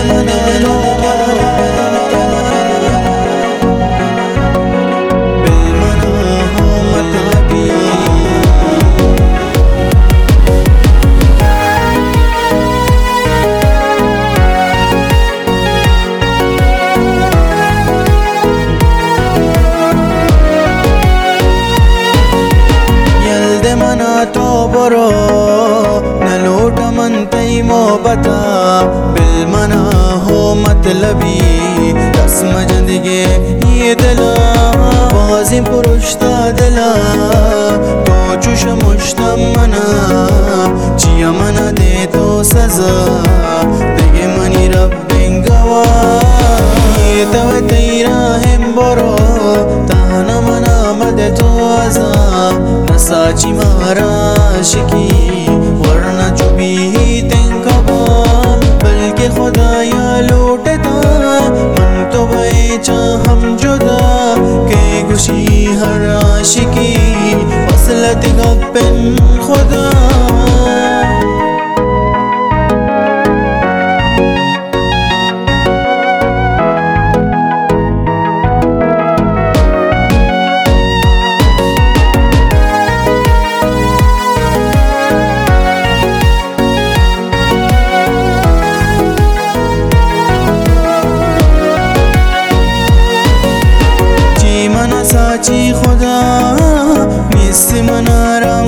تو برو نلوٹمن تی محبتا بالمنا ہو مطلبی رسم جندگی یہ دلا بازی پرشتا دلا تو چوش مشتم منا چیا منا دے تو سزا دیگه منی رب بنگوا یہ تو تیرا ہم برو تانا منا مد تو ازا نساچی مارا عاشقی ورنہ چوبی تنکبا بلکہ خدایا لوٹتا من تو بیچا ہم جدا کہ گوشی ہر عاشقی وصلت گپن خدا साची खुदा मिस मन